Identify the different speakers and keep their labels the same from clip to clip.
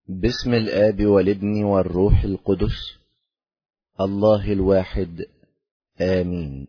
Speaker 1: باسم الآب والابن والروح القدس الله الواحد آمين.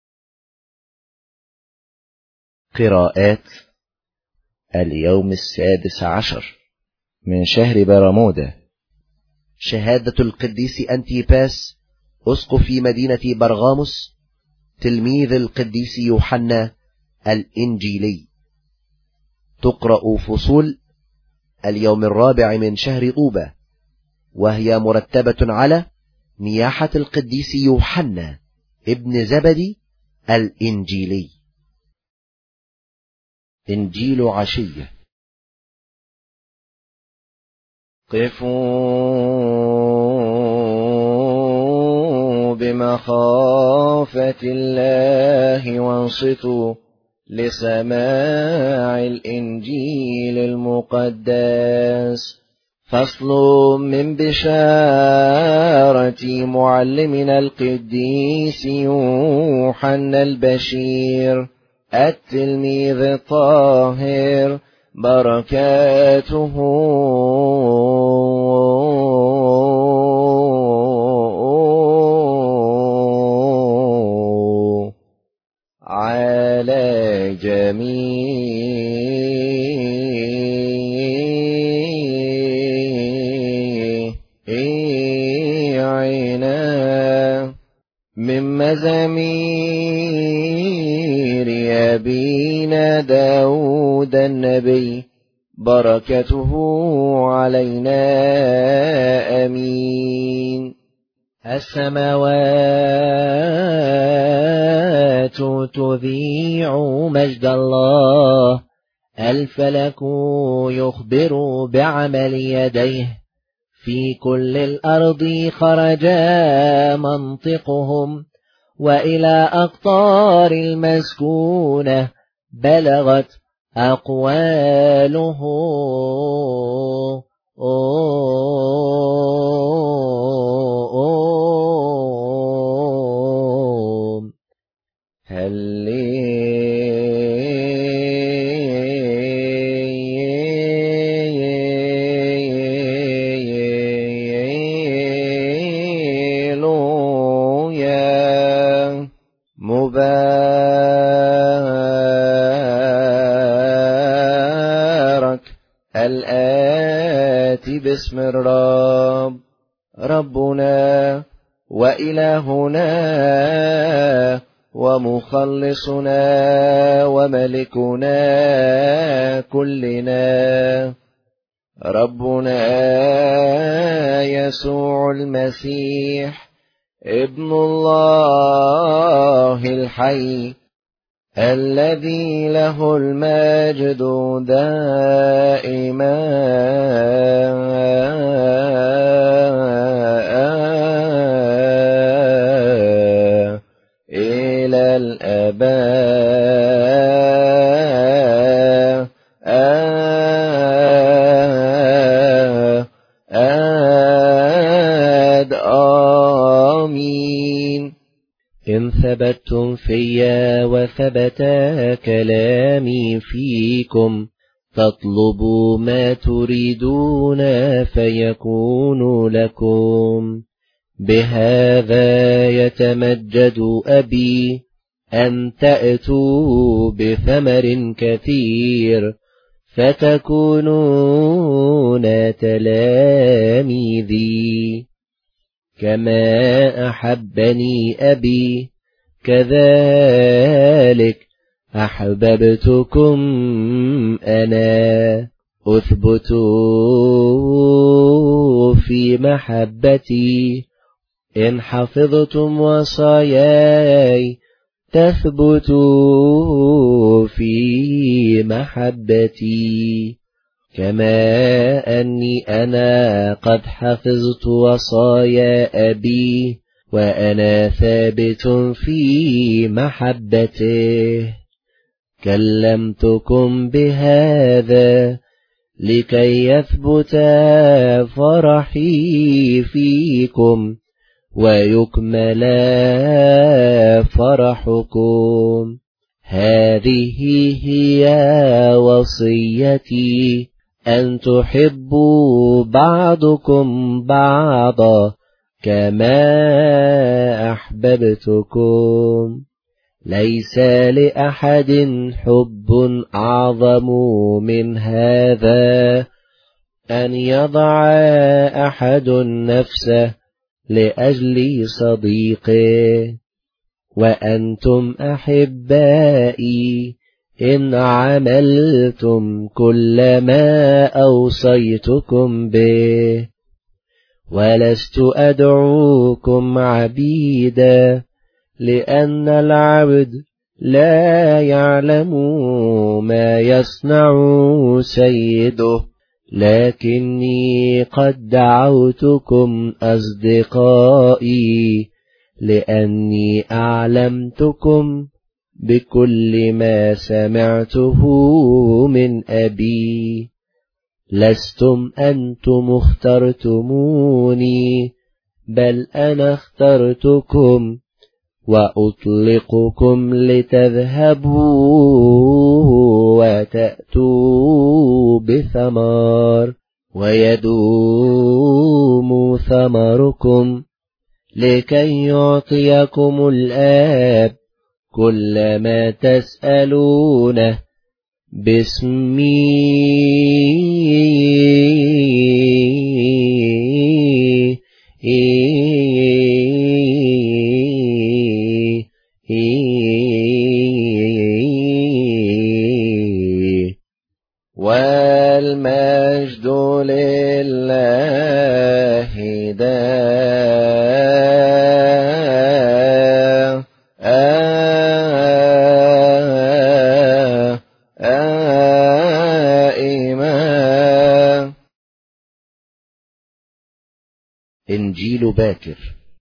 Speaker 1: قراءات اليوم 16 من شهر برمودا. شهادة القديس أنتيباس أسقف مدينة برغاموس تلميذ القديس يوحنا الإنجيلي. تقرأ فصول اليوم 4 من شهر طوبة، وهي مرتبة على نياحة القديس يوحنا ابن زبدي الإنجيلي. إنجيل عشية. قفوا بمخافة الله وانصتوا لسماع الإنجيل المقدس. فصل من بشارة معلمنا القديس يوحنا البشير التلميذ الطاهر، بركاته على جميعنا. من مزامير أبينا داود النبي، بركته علينا آمين. السماوات تذيع مجد الله، الفلك يخبر بعمل يديه، في كل الأرض خرج منطقهم، وإلى أقطار المسكونة بلغت أقواله. هللويا. مبارك الآتي باسم الرب، ربنا وإلهنا ومخلصنا وملكنا كلنا، ربنا يسوع المسيح ابن الله الحي، الذي له المجد دائما إلى الآباء آمين. إن ثبتتم فيا وثبت كلامي فيكم، فاطلبوا ما تريدون فيكون لكم. بهذا يتمجد أبي، أن تأتوا بثمر كثير فتكونون تلاميذي. كما أحبني أبي كذلك أحببتكم أنا. أثبتوا في محبتي، إن حفظتم وصاياي تثبتوا في محبتي، كما أني أنا قد حفظت وصايا أبي وأنا ثابت في محبته. كلمتكم بهذا لكي يثبت فرحي فيكم ويكمل فرحكم. هذه هي وصيتي أن تحبوا بعضكم بعضا كما أحببتكم. ليس لأحد حب أعظم من هذا، أن يضع أحد نفسه لأجل صديقه. وأنتم أحبائي، إن عملتم كل ما أوصيتكم به. ولست أدعوكم عبيدا، لأن العبد لا يعلم ما يصنع سيده، لكني قد دعوتكم أصدقائي، لأني أعلمتكم بكل ما سمعته من أبي. لستم أنتم اخترتموني، بل أنا اخترتكم وأطلقكم لتذهبوا وتأتوا بثمر، ويدوم ثمركم، لكي يعطيكم الآب كل ما تسألونه باسمي. والمجد لله دائما. إنجيل باكر.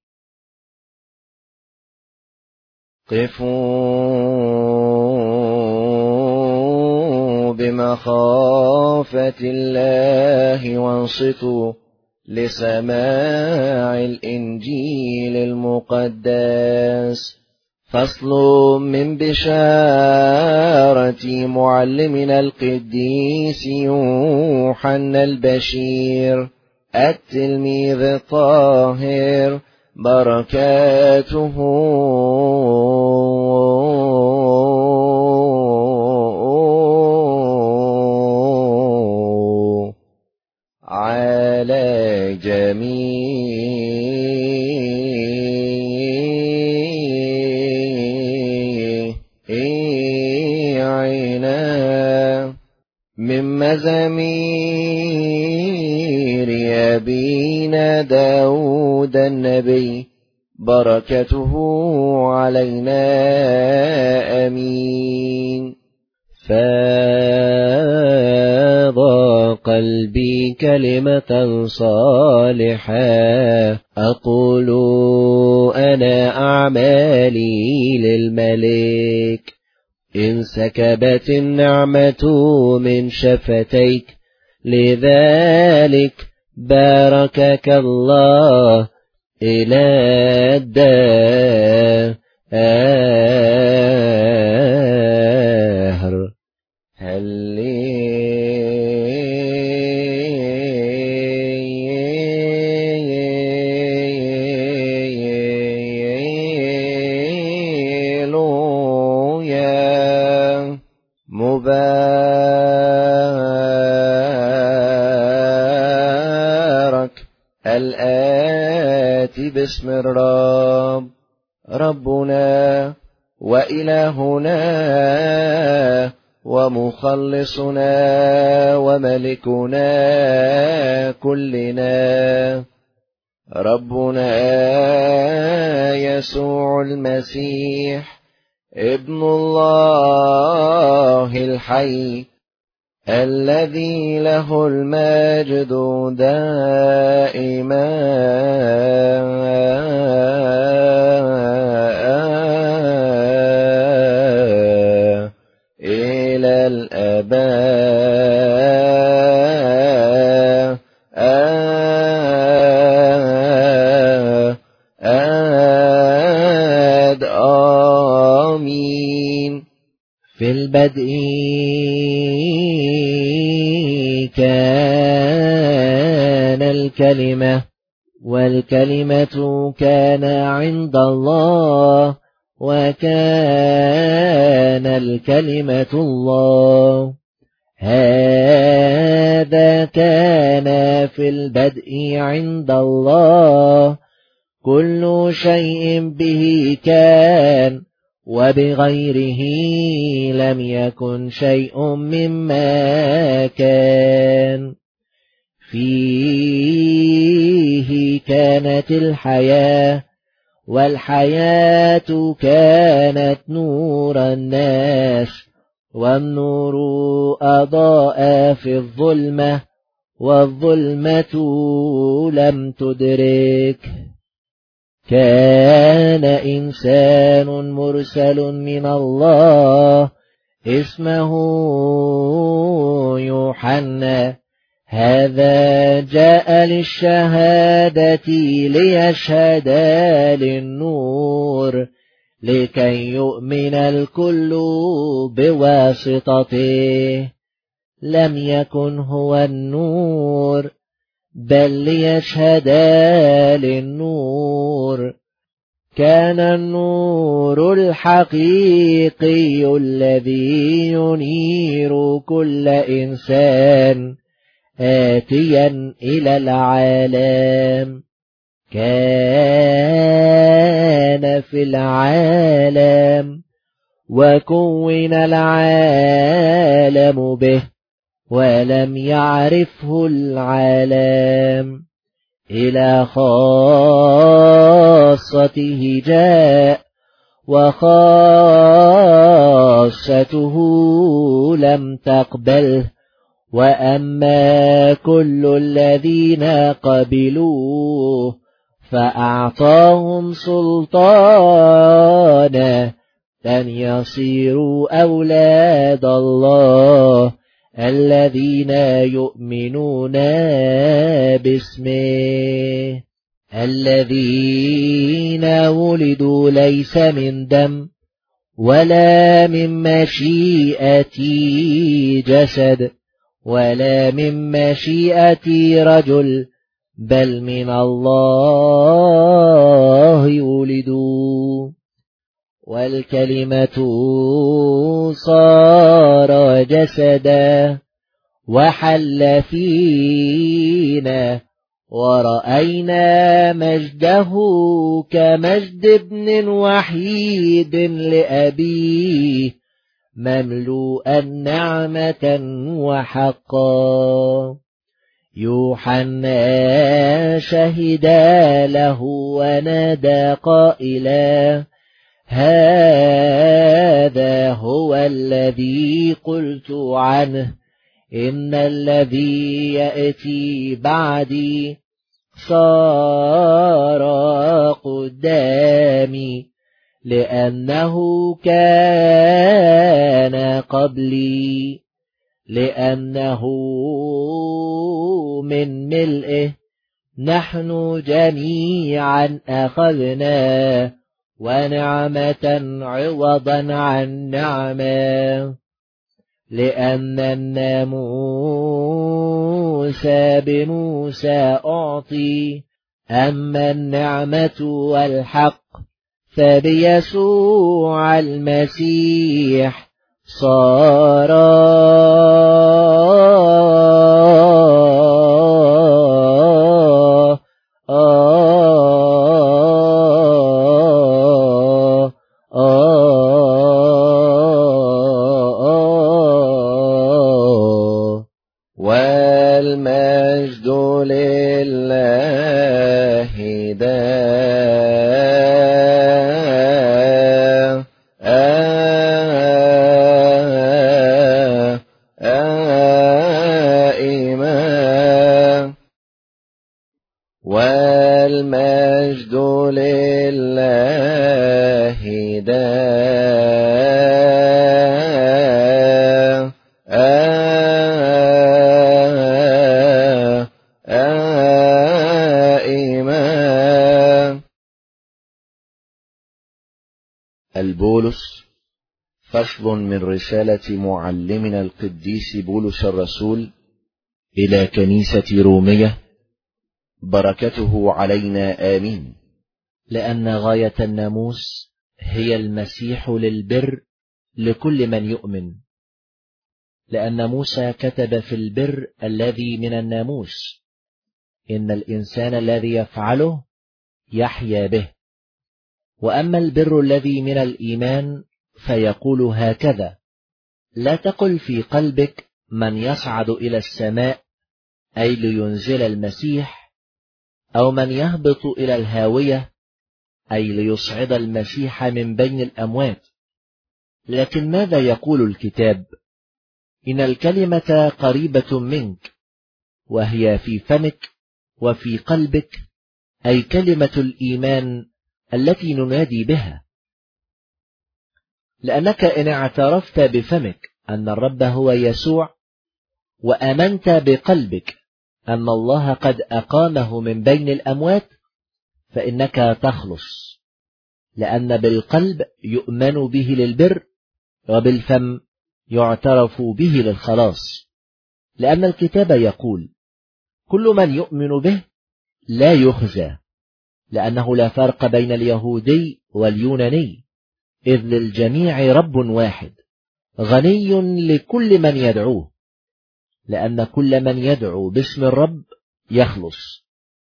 Speaker 1: قفوا بمخافة الله وانصتوا لسماع الإنجيل المقدس. فصل من بشارة معلمنا القديس يوحنا البشير التلميذ الطاهر، بركاته على جميعنا. من مزامير أبينا داود النبي، بركته علينا آمين. فاض قلبي كلمة صالحة، أقول أنا أعمالي للملك. إن سكبت النعمة من شفتيك، لذلك باركك الله إلى الدهر. مبارك الآتي باسم الرب، ربنا وإلهنا ومخلصنا وملكنا كلنا، ربنا يسوع المسيح ابن الله الحي، الذي له المجد دائما إلى الآباء. آمين. في البدء وكان الكلمة، والكلمة كان عند الله، وكان الكلمة الله. هذا كان في البدء عند الله. كل شيء به كان، وبغيره لم يكن شيء مما كان. فيه كانت الحياة، والحياة كانت نور الناس، والنور أضاء في الظلمة، والظلمة لم تدرك. كان إنسان مرسل من الله اسمه يوحنا. هذا جاء للشهادة ليشهد للنور، لكي يؤمن الكل بواسطته. لم يكن هو النور، بل ليشهد للنور. كان النور الحقيقي الذي ينير كل إنسان آتيا إلى العالم. كان في العالم، وكون العالم به، ولم يعرفه العالم. إلى خاصته جاء، وخاصته لم تقبله. وأما كل الذين قبلوه فأعطاهم سلطانا أن يصيروا أولاد الله، الذين يؤمنون باسمه، الذين ولدوا ليس من دم، ولا من مشيئة جسد، ولا من مشيئة رجل، بل من الله ولدوا. والكلمة صار جسدا وحل فينا، ورأينا مجده كمجد ابن وحيد لأبيه، مملوءا نعمة وحقا. يوحنا شهد له ونادى قائلا: هذا هو الذي قلت عنه، إن الذي يأتي بعدي صار قدامي، لأنه كان قبلي. لأنه من ملئه نحن جميعا أخذنا، ونعمة عوضا عن نعمة. لأن الناموس بموسى أعطي، أما النعمة والحق فبيسوع المسيح صارا. والمجد لله دائما. والمجد لله دائما. البولس، فصل من رسالة معلمنا القديس بولس الرسول إلى كنيسة رومية، بركته علينا آمين.
Speaker 2: لأن غاية الناموس هي المسيح للبر لكل من يؤمن، لأن موسى كتب في البر الذي من الناموس: إن الإنسان الذي يفعله يحيا به. وأما البر الذي من الإيمان فيقول هكذا: لا تقل في قلبك من يصعد إلى السماء، أي لينزل المسيح، أو من يهبط إلى الهاوية، أي ليصعد المسيح من بين الأموات. لكن ماذا يقول الكتاب؟ إن الكلمة قريبة منك، وهي في فمك وفي قلبك، أي كلمة الإيمان التي ننادي بها. لأنك إن اعترفت بفمك أن الرب هو يسوع، وآمنت بقلبك أن الله قد أقامه من بين الأموات، فإنك تخلص. لأن بالقلب يؤمن به للبر، وبالفم يعترف به للخلاص. لأن الكتاب يقول: كل من يؤمن به لا يخزى، لأنه لا فرق بين اليهودي واليوناني، إذ للجميع رب واحد غني لكل من يدعوه، لأن كل من يدعو باسم الرب يخلص.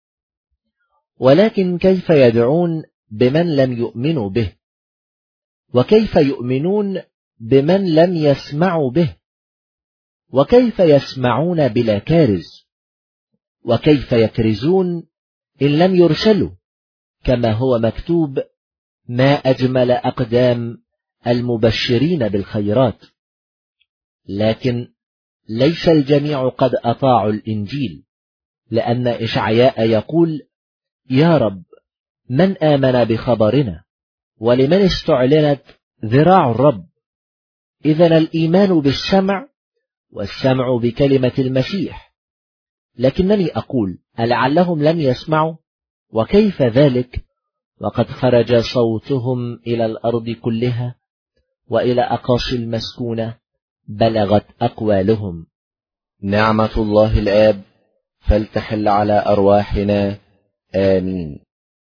Speaker 2: ولكن كيف يدعون بمن لم يؤمنوا به؟ وكيف يؤمنون بمن لم يسمعوا به؟ وكيف يسمعون بلا كارز؟ وكيف يكرزون إن لم يرسلوا؟ كما هو مكتوب: ما أجمل أقدام المبشرين بالخيرات. لكن ليس الجميع قد أطاعوا الإنجيل، لأن إشعياء يقول: يا رب، من آمن بخبرنا؟ ولمن استعلنت ذراع الرب؟ إذن الإيمان بالسمع، والسمع بكلمة المسيح. لكنني أقول: ألعلهم لم يسمعوا؟ وكيف ذلك وقد خرج صوتهم إلى الأرض كلها، وإلى أقاصي المسكونة بلغت أقوالهم.
Speaker 1: نعمة الله الآب فلتحل على أرواحنا آمين.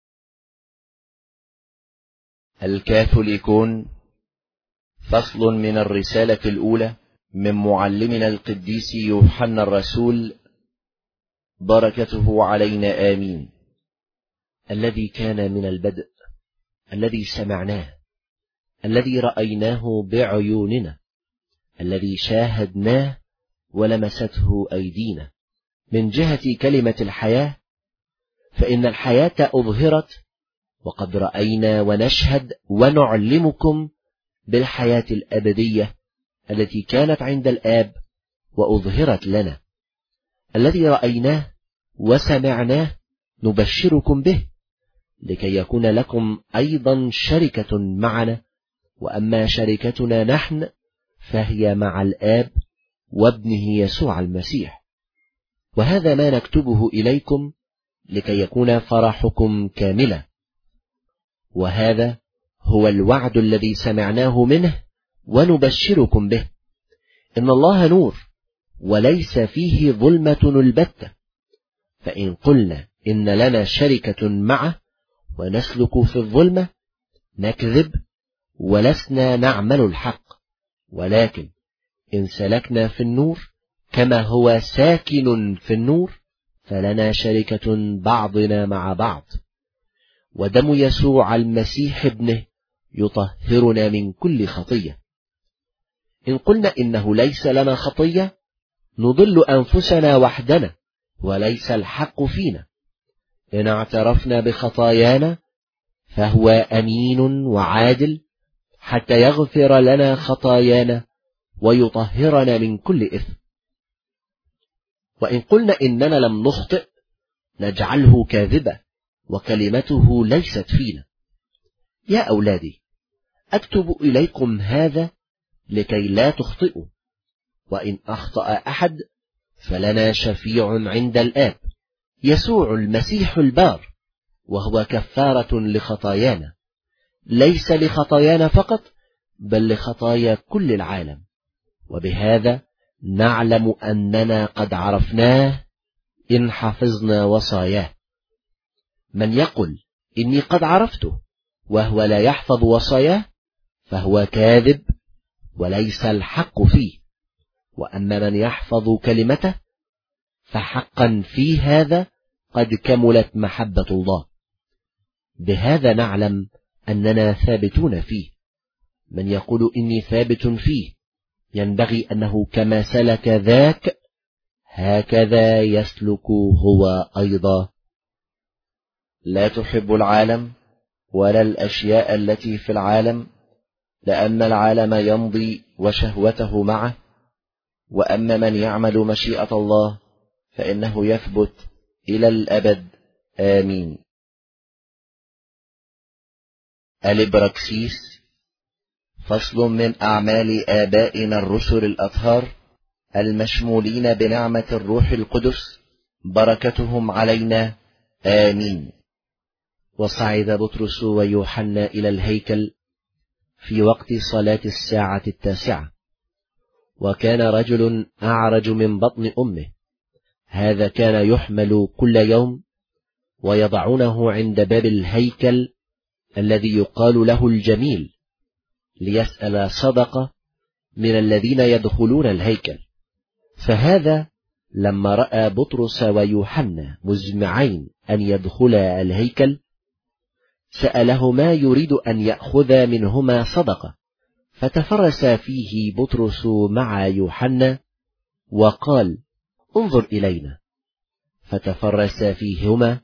Speaker 1: الكاثوليكون، فصل من الرسالة الأولى من معلمنا القديس يوحنا الرسول، بركته علينا آمين.
Speaker 2: الذي كان من البدء، الذي سمعناه، الذي رأيناه بعيوننا، الذي شاهدناه ولمسته أيدينا، من جهة كلمة الحياة. فإن الحياة أظهرت، وقد رأينا ونشهد ونعلمكم بالحياة الأبدية التي كانت عند الآب وأظهرت لنا. الذي رأيناه وسمعناه نبشركم به، لكي يكون لكم أيضا شركة معنا. وأما شركتنا نحن فهي مع الآب وابنه يسوع المسيح. وهذا ما نكتبه إليكم لكي يكون فرحكم كاملا. وهذا هو الوعد الذي سمعناه منه ونبشركم به: إن الله نور وليس فيه ظلمة البتة. فإن قلنا إن لنا شركة معه ونسلك في الظلمة نكذب ولسنا نعمل الحق. ولكن إن سلكنا في النور كما هو ساكن في النور فلنا شركة بعضنا مع بعض، ودم يسوع المسيح ابنه يطهرنا من كل خطية. إن قلنا إنه ليس لنا خطية نضل أنفسنا وحدنا، وليس الحق فينا. إن اعترفنا بخطايانا فهو أمين وعادل حتى يغفر لنا خطايانا ويطهرنا من كل إثم. وإن قلنا إننا لم نخطئ نجعله كاذبا، وكلمته ليست فينا. يا أولادي، أكتب إليكم هذا لكي لا تخطئوا. وإن أخطأ أحد فلنا شفيع عند الآب، يسوع المسيح البار، وهو كفارة لخطايانا، ليس لخطايانا فقط بل لخطايا كل العالم. وبهذا نعلم أننا قد عرفناه إن حفظنا وصاياه. من يقل إني قد عرفته وهو لا يحفظ وصاياه فهو كاذب وليس الحق فيه، وأما من يحفظ كلمته فحقا في هذا قد كملت محبة الله. بهذا نعلم أننا ثابتون فيه. من يقول إني ثابت فيه ينبغي أنه كما سلك ذاك هكذا يسلك هو أيضا.
Speaker 1: لا تحب العالم ولا الأشياء التي في العالم، لأن العالم يمضي وشهوته معه، وأما من يعمل مشيئة الله فإنه يثبت إلى الأبد. آمين. الإبراكسيس. فصل من أعمال آبائنا الرسل الأطهار المشمولين بنعمة الروح القدس، بركتهم علينا. آمين.
Speaker 2: وصعد بطرس ويوحنا إلى الهيكل في وقت صلاة الساعة 9، وكان رجل أعرج من بطن أمه، هذا كان يحمل كل يوم ويضعونه عند باب الهيكل الذي يقال له الجميل، ليسأل صدقة من الذين يدخلون الهيكل. فهذا لما رأى بطرس ويوحنا مزمعين أن يدخلا الهيكل سأله ما يريد أن يأخذ منهما صدقة، فتفرس فيه بطرس مع يوحنا وقال: انظر إلينا. فتفرس فيهما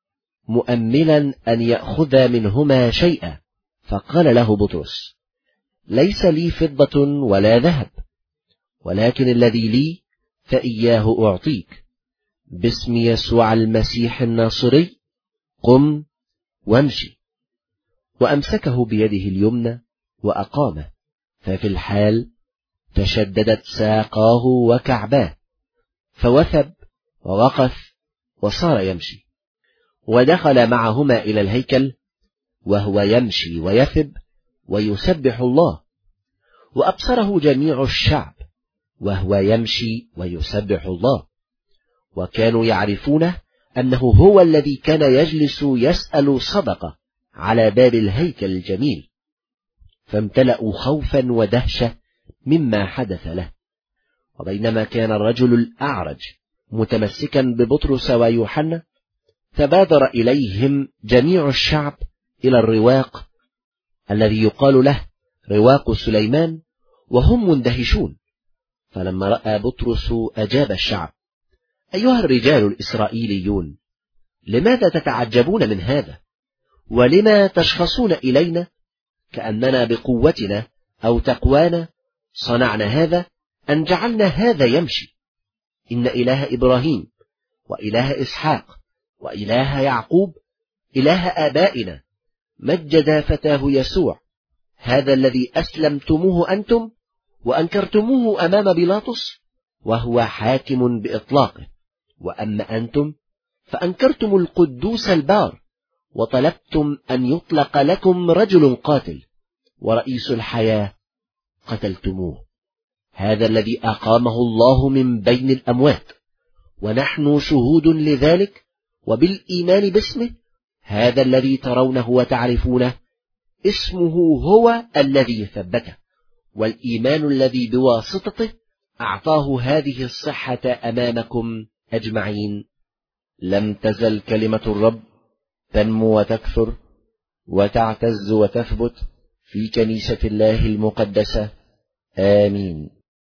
Speaker 2: مؤملا أن يأخذ منهما شيئا، فقال له بطرس: ليس لي فضة ولا ذهب، ولكن الذي لي فإياه أعطيك. باسم يسوع المسيح الناصري قم وامشي. وأمسكه بيده اليمنى وأقامه، ففي الحال تشددت ساقاه وكعباه، فوثب ووقف وصار يمشي. ودخل معهما إلى الهيكل وهو يمشي ويثب ويسبح الله، وأبصره جميع الشعب وهو يمشي ويسبح الله، وكانوا يعرفونه أنه هو الذي كان يجلس يسأل صدقة على باب الهيكل الجميل، فامتلأوا خوفا ودهشة مما حدث له. وبينما كان الرجل الأعرج متمسكا ببطرس ويوحنا، تبادر إليهم جميع الشعب إلى الرواق الذي يقال له رواق سليمان، وهم مندهشون. فلما رأى بطرس أجاب الشعب: أيها الرجال الإسرائيليون، لماذا تتعجبون من هذا؟ ولما تشخصون إلينا كأننا بقوتنا أو تقوانا صنعنا هذا أن جعلنا هذا يمشي؟ إن إله إبراهيم وإله إسحاق وإله يعقوب إله آبائنا مجد فتاه يسوع، هذا الذي أسلمتموه أنتم وأنكرتموه أمام بيلاطس، وهو حاكم بإطلاقه. وأما أنتم فأنكرتم القدوس البار، وطلبتم أن يطلق لكم رجل قاتل، ورئيس الحياة قتلتموه، هذا الذي أقامه الله من بين الأموات، ونحن شهود لذلك، وبالإيمان باسمه هذا الذي ترونه وتعرفونه اسمه هو الذي ثبته، والإيمان الذي بواسطته أعطاه هذه الصحة أمامكم أجمعين.
Speaker 1: لم تزل كلمة الرب تنمو وتكثر وتعتز وتثبت في كنيسة الله المقدسة. آمين.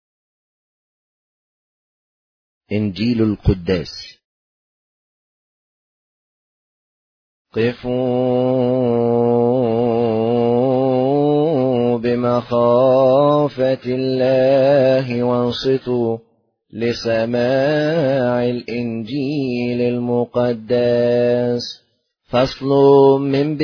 Speaker 1: إنجيل القداس. قفوا بمخافة الله وانصتوا لسماع الإنجيل المقدس. فصل من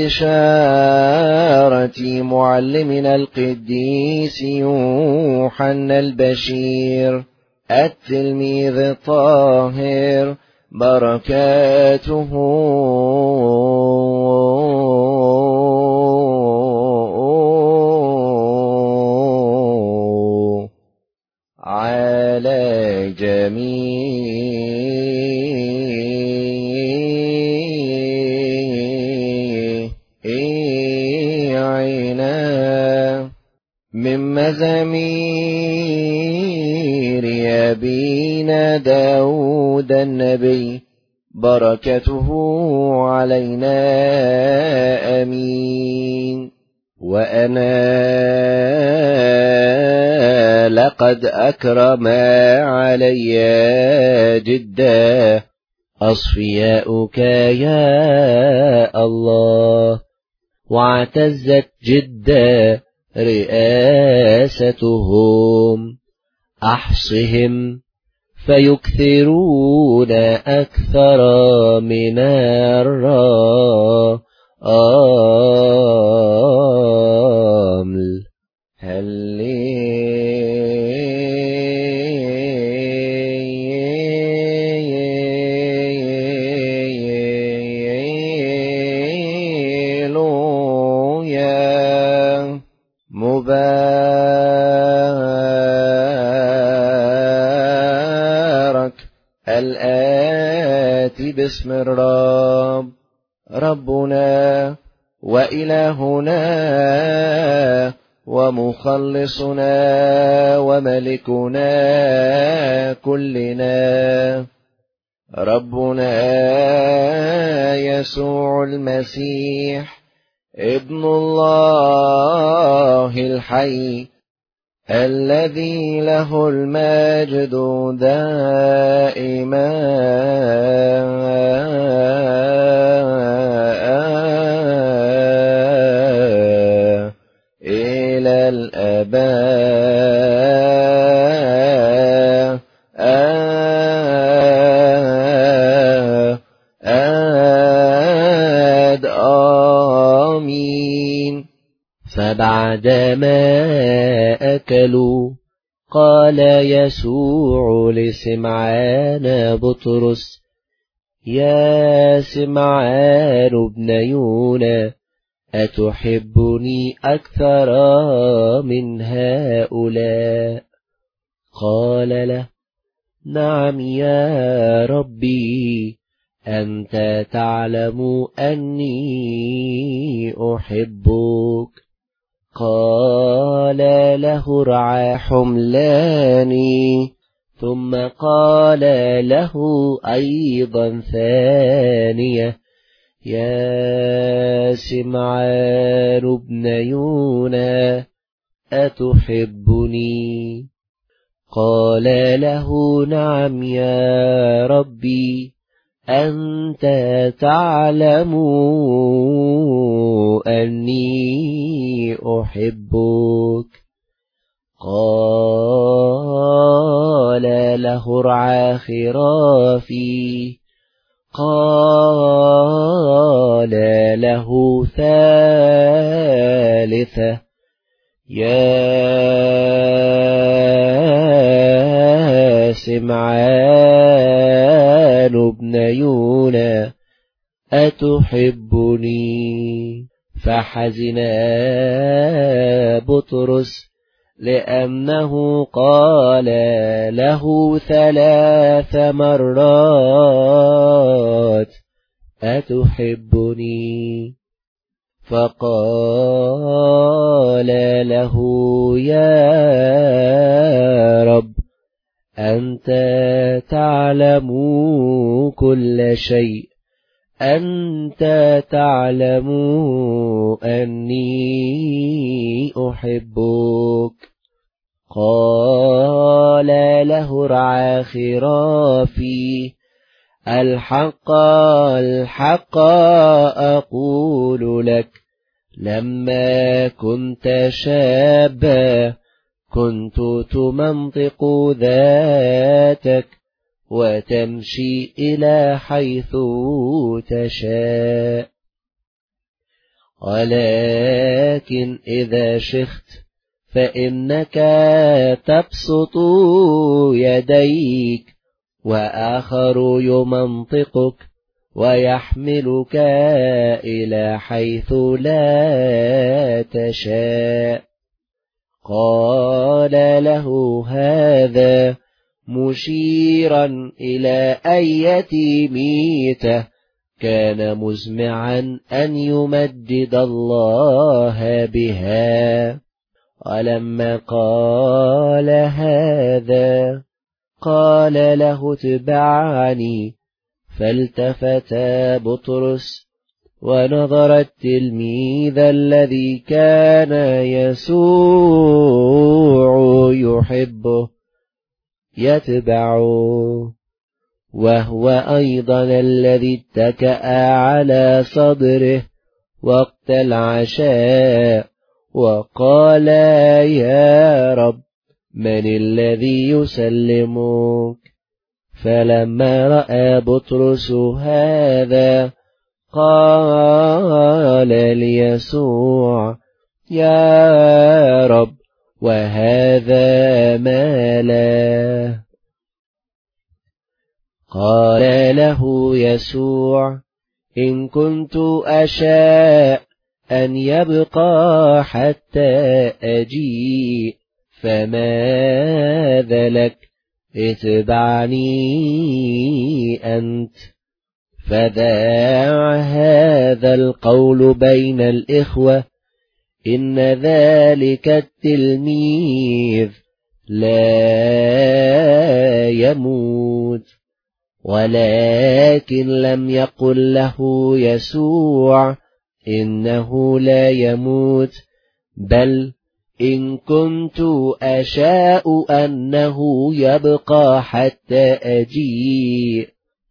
Speaker 1: بشارة معلمنا القديس يوحنا البشير التلميذ الطاهر، بركاته علينا لجميعنا. من مزامير أبينا داود النبي، بركته علينا آمين. وأنا لقد أكرم علي جدا أصفياؤك يا الله، واعتزت جدا رئاستهم. أحصهم فيكثرون أكثر من الرمل. هللويا. مبارك الآتي باسم الرب، ربنا وإلهنا ومخلصنا وملكنا كلنا، ربنا يسوع المسيح ابن الله الحي، الذي له المجد دائما إلى الآباء. آمين. فبعدما أكلوا قال يسوع لسمعان بطرس: يا سمعان ابن يونا، أتحبني أكثر من هؤلاء؟ قال له: نعم يا ربي، أنت تعلم أني أحبك. قال له: ارعى حملاني. ثم قال له أيضا ثانية: يا سمعان ابن يونا، أتحبني؟ قال له: نعم يا ربي، أنت تعلم أني أحبك. قال له: ارعى خرافي. قال له ثالثة: يا سمعان ابن يونا، أتحبني؟ فحزن بطرس لأنه قال له 3 مرات: أتحبني؟ فقال له: يا رب، أنت تعلم كل شيء، أنت تعلم أني أحبك. قال له: ارعى خرافي. الحق الحق أقول لك، لما كنت شابا كنت تمنطق ذاتك وتمشي إلى حيث تشاء، ولكن إذا شخت فإنك تبسط يديك وآخر يمنطقك ويحملك إلى حيث لا تشاء. قال له: هذا مشيرا إلى أية ميتة كان مزمعا أن يمجد الله بها. ولما قال هذا قال له اتبعني، فالتفت بطرس ونظر التلميذ الذي كان يسوع يحبه يتبعه، وهو أيضا الذي اتكأ على صدره وقت العشاء وقال يا رب من الذي يسلمك؟ فلما رأى بطرس هذا قال ليسوع يا رب وهذا ما له؟ قال له يسوع إن كنت أشاء أن يبقى حتى أجيء فماذا لك؟ اتبعني أنت. فذاع هذا القول بين الإخوة إن ذلك التلميذ لا يموت. ولكن لم يقل له يسوع إنه لا يموت، بل إن كنت أشاء أنه يبقى حتى أجيء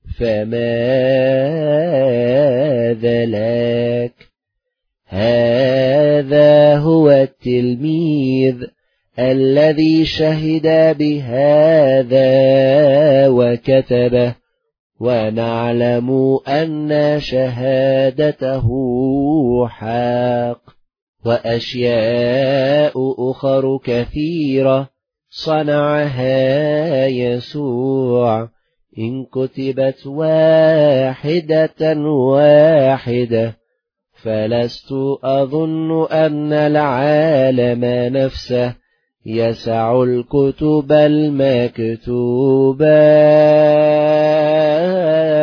Speaker 1: فماذا لك؟ هذا هو التلميذ الذي شهد بهذا وكتبه، ونعلم أن شهادته حق. وأشياء أخر كثيرة صنعها يسوع إن كتبت واحدة واحدة فلست أظن أن العالم نفسه يسع الكتب المكتوبة.